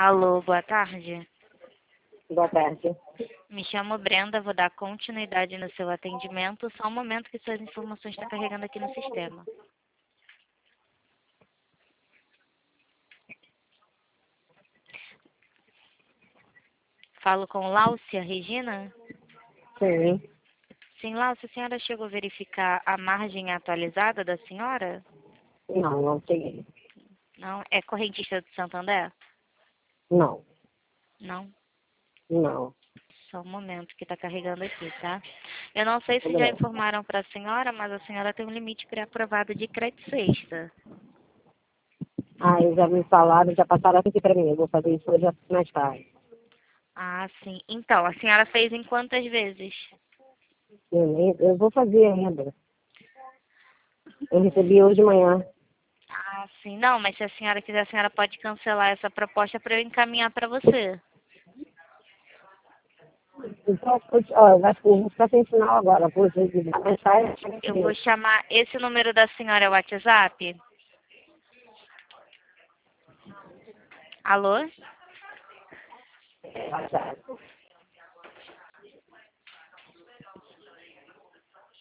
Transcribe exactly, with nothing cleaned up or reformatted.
Alô, boa tarde. Boa tarde. Me chamo Brenda, vou dar continuidade no seu atendimento. Só um momento que suas informações estão carregando aqui no sistema. Falo com Láucia Regina? Sim. Sim, Láucia, a senhora chegou a verificar a margem atualizada da senhora? Não, não cheguei. Não? É correntista do Santander? Não, Não? não. Só um momento que está carregando aqui, tá? Eu não sei se Tudo já bem. informaram para a senhora, mas a senhora tem um limite pré-aprovado de crédito sexta. Ah, eles já me falaram, já passaram aqui para mim. Eu vou fazer isso hoje mais tarde. Ah, sim. Então, a senhora fez em quantas vezes? Eu, nem, eu vou fazer ainda. Eu recebi hoje de manhã. Ah, sim. Não, mas se a senhora quiser, a senhora pode cancelar essa proposta para eu encaminhar para você. Então, eu- ó, eu acho que eu vou ficar sem sinal agora. Vou desligar a mensagem. Chega Eu vou aqui. chamar... Esse número da senhora é o WhatsApp? Alô? WhatsApp.